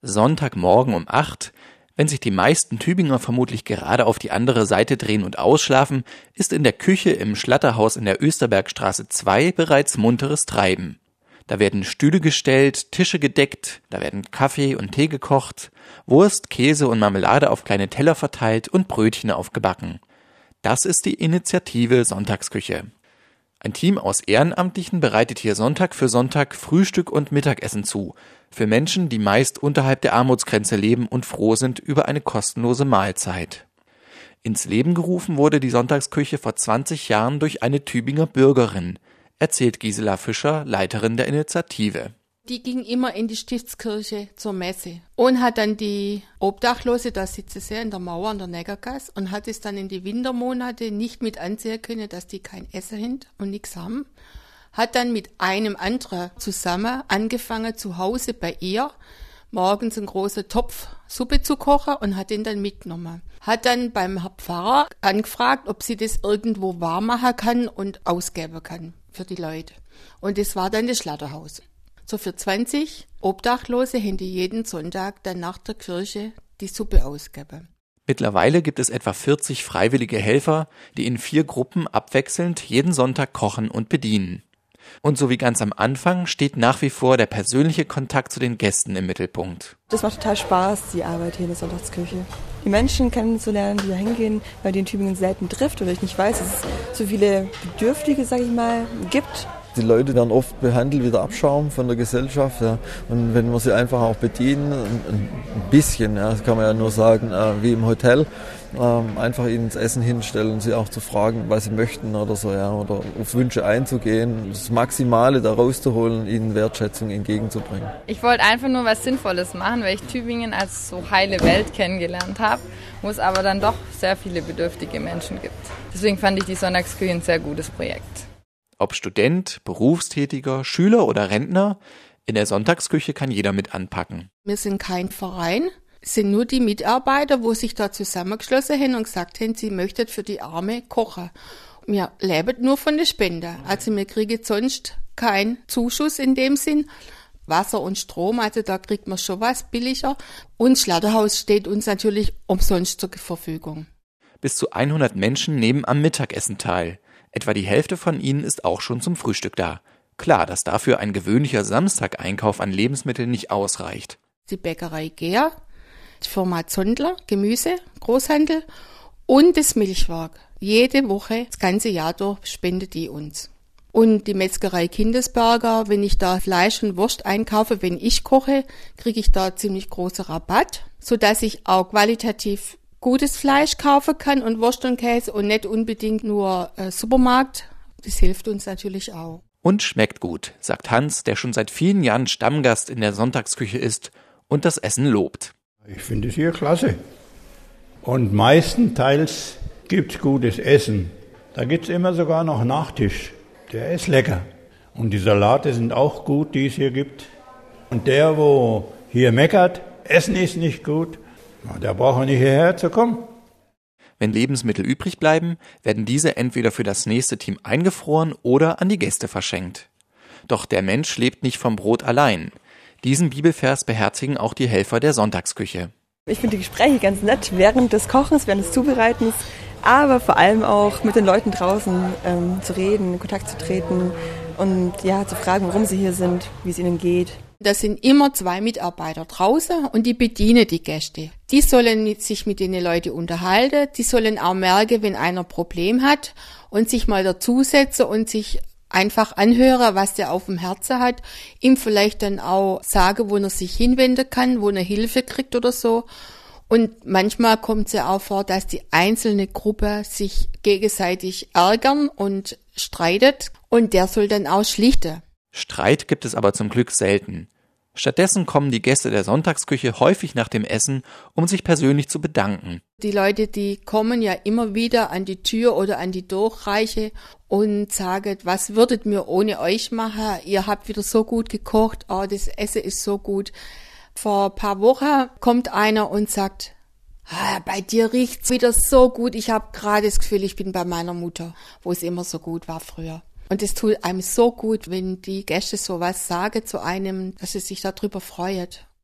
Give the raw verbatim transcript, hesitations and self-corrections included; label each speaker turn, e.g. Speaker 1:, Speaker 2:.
Speaker 1: Sonntagmorgen um acht, wenn sich die meisten Tübinger vermutlich gerade auf die andere Seite drehen und ausschlafen, ist in der Küche im Schlatterhaus in der Österbergstraße zwei bereits munteres Treiben. Da werden Stühle gestellt, Tische gedeckt, da werden Kaffee und Tee gekocht, Wurst, Käse und Marmelade auf kleine Teller verteilt und Brötchen aufgebacken. Das ist die Initiative Sonntagsküche. Ein Team aus Ehrenamtlichen bereitet hier Sonntag für Sonntag Frühstück und Mittagessen zu, für Menschen, die meist unterhalb der Armutsgrenze leben und froh sind über eine kostenlose Mahlzeit. Ins Leben gerufen wurde die Sonntagsküche vor zwanzig Jahren durch eine Tübinger Bürgerin, erzählt Gisela Fischer, Leiterin der Initiative.
Speaker 2: Die ging immer in die Stiftskirche zur Messe und hat dann die Obdachlose, da sitzt sie in der Mauer an der Negergasse, und hat es dann in die Wintermonate nicht mit ansehen können, dass die kein Essen haben und nichts haben. Hat dann mit einem anderen zusammen angefangen, zu Hause bei ihr morgens einen großen Topf Suppe zu kochen und hat den dann mitgenommen. Hat dann beim Herrn Pfarrer angefragt, ob sie das irgendwo warm machen kann und ausgeben kann für die Leute. Und das war dann das Schlatterhaus. So für zwanzig Obdachlose haben die jeden Sonntag dann nach der Kirche die Suppe ausgeben.
Speaker 1: Mittlerweile gibt es etwa vierzig freiwillige Helfer, die in vier Gruppen abwechselnd jeden Sonntag kochen und bedienen. Und so wie ganz am Anfang steht nach wie vor der persönliche Kontakt zu den Gästen im Mittelpunkt.
Speaker 3: Das macht total Spaß, die Arbeit hier in der Sonntagsküche. Die Menschen kennenzulernen, die da hingehen, weil die in Tübingen selten trifft oder ich nicht weiß, dass es so viele Bedürftige, sag ich mal, gibt.
Speaker 4: Die Leute werden oft behandelt wie der Abschaum von der Gesellschaft. Ja. Und wenn wir sie einfach auch bedienen, ein bisschen, ja, das kann man ja nur sagen, äh, wie im Hotel, äh, einfach ihnen das Essen hinstellen, sie auch zu fragen, was sie möchten oder so, ja, oder auf Wünsche einzugehen, das Maximale da rauszuholen, ihnen Wertschätzung entgegenzubringen.
Speaker 5: Ich wollte einfach nur was Sinnvolles machen, weil ich Tübingen als so heile Welt kennengelernt habe, wo es aber dann doch sehr viele bedürftige Menschen gibt. Deswegen fand ich die Sonntagsküche ein sehr gutes Projekt.
Speaker 1: Ob Student, Berufstätiger, Schüler oder Rentner, in der Sonntagsküche kann jeder mit anpacken.
Speaker 2: Wir sind kein Verein, es sind nur die Mitarbeiter, wo sich da zusammengeschlossen haben und gesagt haben, sie möchten für die Arme kochen. Wir leben nur von der Spende, also wir kriegen sonst keinen Zuschuss in dem Sinn. Wasser und Strom, also da kriegt man schon was billiger. Und das Schlatterhaus steht uns natürlich umsonst zur Verfügung.
Speaker 1: Bis zu hundert Menschen nehmen am Mittagessen teil. Etwa die Hälfte von ihnen ist auch schon zum Frühstück da. Klar, dass dafür ein gewöhnlicher Samstageinkauf an Lebensmitteln nicht ausreicht.
Speaker 2: Die Bäckerei Gehr, die Firma Zondler, Gemüse, Großhandel und das Milchwerk. Jede Woche, das ganze Jahr durch, spendet die uns. Und die Metzgerei Kindesberger, wenn ich da Fleisch und Wurst einkaufe, wenn ich koche, kriege ich da ziemlich großen Rabatt, sodass ich auch qualitativ gutes Fleisch kaufen kann und Wurst und Käse und nicht unbedingt nur äh, Supermarkt. Das hilft uns natürlich auch.
Speaker 1: Und schmeckt gut, sagt Hans, der schon seit vielen Jahren Stammgast in der Sonntagsküche ist und das Essen lobt.
Speaker 6: Ich finde es hier klasse. Und meistenteils gibt's gutes Essen. Da gibt's immer sogar noch Nachtisch. Der ist lecker. Und die Salate sind auch gut, die es hier gibt. Und der, wo hier meckert, Essen ist nicht gut, der braucht nicht hierher zu kommen.
Speaker 1: Wenn Lebensmittel übrig bleiben, werden diese entweder für das nächste Team eingefroren oder an die Gäste verschenkt. Doch der Mensch lebt nicht vom Brot allein. Diesen Bibelvers beherzigen auch die Helfer der Sonntagsküche.
Speaker 3: Ich finde die Gespräche ganz nett während des Kochens, während des Zubereitens, aber vor allem auch mit den Leuten draußen ähm, zu reden, in Kontakt zu treten und ja, zu fragen, warum sie hier sind, wie es ihnen geht.
Speaker 2: Da sind immer zwei Mitarbeiter draußen und die bedienen die Gäste. Die sollen mit, sich mit den Leuten unterhalten, die sollen auch merken, wenn einer ein Problem hat und sich mal dazusetzen und sich einfach anhören, was der auf dem Herzen hat, ihm vielleicht dann auch sagen, wo er sich hinwenden kann, wo er Hilfe kriegt oder so. Und manchmal kommt es ja auch vor, dass die einzelne Gruppe sich gegenseitig ärgern und streitet und der soll dann auch schlichten.
Speaker 1: Streit gibt es aber zum Glück selten. Stattdessen kommen die Gäste der Sonntagsküche häufig nach dem Essen, um sich persönlich zu bedanken.
Speaker 2: Die Leute, die kommen ja immer wieder an die Tür oder an die Durchreiche und sagen, was würdet mir ohne euch machen? Ihr habt wieder so gut gekocht, oh, das Essen ist so gut. Vor ein paar Wochen kommt einer und sagt, ah, bei dir riecht's wieder so gut. Ich habe gerade das Gefühl, ich bin bei meiner Mutter, wo es immer so gut war früher. Und es tut einem so gut, wenn die Gäste sowas sagen zu einem, dass sie sich darüber freut.